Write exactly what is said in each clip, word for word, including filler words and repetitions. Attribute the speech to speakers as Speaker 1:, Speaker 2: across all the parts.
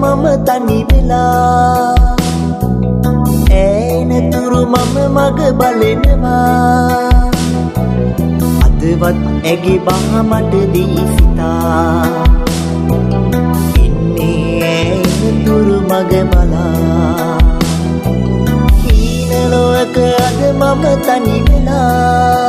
Speaker 1: මම තනි වෙලා ඈනතුරු මම මග බලනවා අදවත් ඇගේ බහ මට දී සිතා ඉන්නේ ඈනතුරු මග බලා හීන ලෝක අද මම තනි වෙලා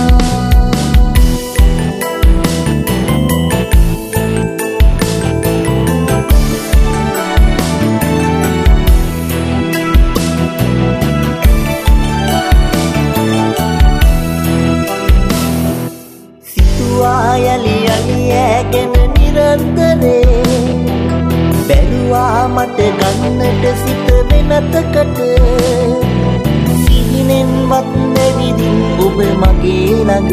Speaker 1: යලි යලි ඇගෙන නිරන්තරේ බැලුවා මට ගන්නට සිත වෙනතකට සිහිනෙන්වත් නැවිදින් ඔබ මගේ ළඟ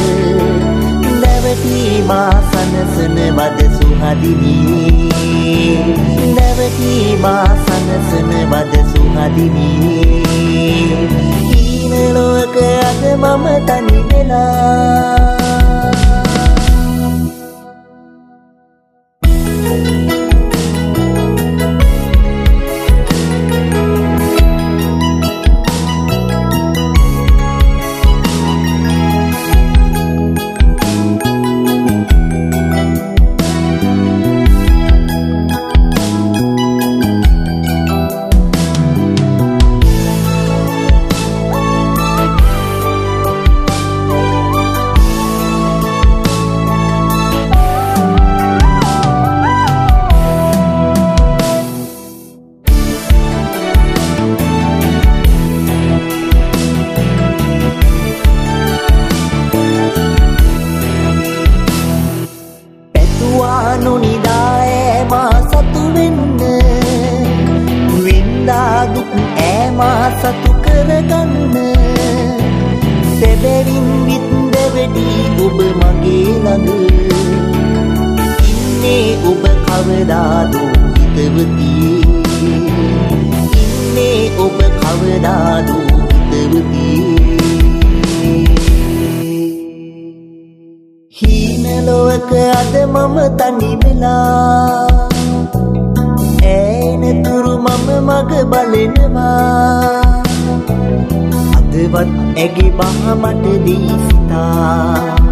Speaker 1: නැවතී මා සනසන වද සුහදිනී නැවතී මා සනසන වද සුහදිනී හීන ලෝක අද මම තනි වෙලා නුනිදාෑ මා සතු වෙන්න වින්දා දුක් ඈමා සතු කරගන්න සැබැවින් වින්ද වෙඩි ඔබ මගේ ළඟ ඉන්නේ ඔබ කවදාදෝ හිතවතියේ ඉන්නේ ඔබ කවදාදෝ හිතවතියේ හීන ලෝක අද මම තනි වෙලා ඈනතුරු මම මග බලනවා අදවත් ඇගේ බහ මට දී සිතා